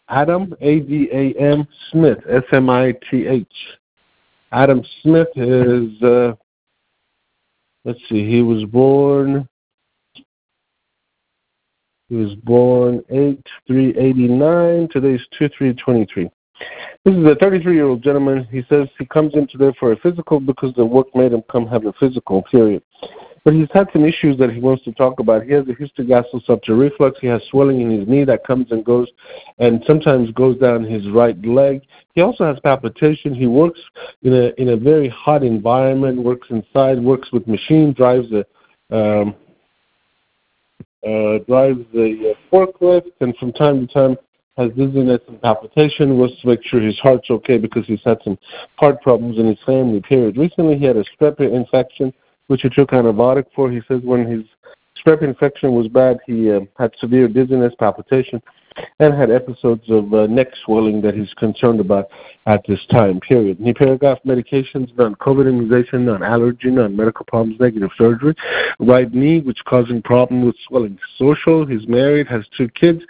Adam, Adam Smith, Smith. Adam Smith is, let's see, he was born 8/3/89. Today's 2/3/23. This is a 33-year-old gentleman. He says he comes in today for a physical because the work made him come have a physical, period. But he's had some issues that he wants to talk about. He has a history of gastroseptal reflux. He has swelling in his knee that comes and goes and sometimes goes down his right leg. He also has palpitation. He works in a very hot environment, works inside, works with machine, drives a forklift, and from time to time has dizziness and palpitation, wants to make sure his heart's okay because he's had some heart problems in his family, period. Recently he had a strep infection, which he took antibiotic for. He says when his strep infection was bad, he had severe dizziness, palpitation, and had episodes of neck swelling that he's concerned about at this time, period. He paragraph medications, none COVID immunization, none allergy, none medical problems, negative surgery. Right knee, which causing problem with swelling. Social, he's married, has 2 kids.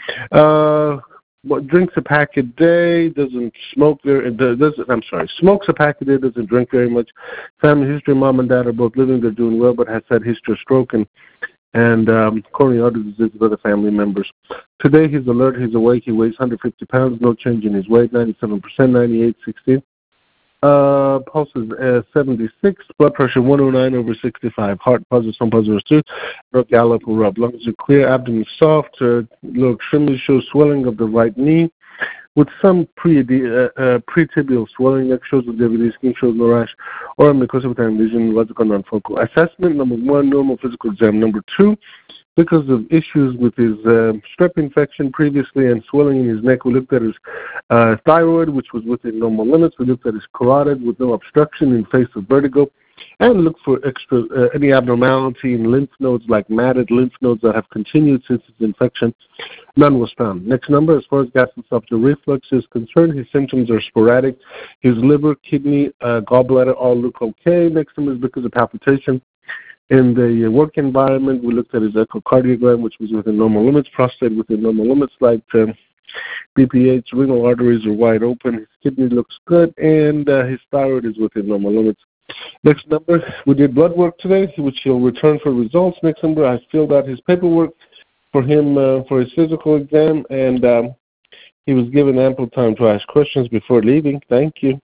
Drinks a pack a day, doesn't smoke smokes a pack a day, doesn't drink very much. Family history, mom and dad are both living, they're doing well, but has had history of stroke and coronary artery disease with other family members. Today he's alert, he's awake, he weighs 150 pounds, no change in his weight, 97%, 98/16. Pulse is 76, blood pressure 109/65, heart positive, some positive too, no gallop or rub. Lungs are clear, abdomen soft, low extremity shows swelling of the right knee, with some pre-tibial swelling, neck shows with DVD, skin shows no rash, or mucosal vision, logical non-focal. Assessment, number 1, normal physical exam. Number 2, because of issues with his strep infection previously and swelling in his neck, we looked at his thyroid, which was within normal limits. We looked at his carotid with no obstruction in face of vertigo, and looked for any abnormality in lymph nodes, like matted lymph nodes that have continued since his infection. None was found. Next number, as far as gastroesophageal reflux is concerned, his symptoms are sporadic. His liver, kidney, gallbladder all look okay. Next number is because of palpitation. In the work environment, we looked at his echocardiogram, which was within normal limits, prostate within normal limits, like BPH, renal arteries are wide open, his kidney looks good, and his thyroid is within normal limits. Next number, we did blood work today, which he'll return for results. Next number, I filled out his paperwork for him for his physical exam, and he was given ample time to ask questions before leaving. Thank you.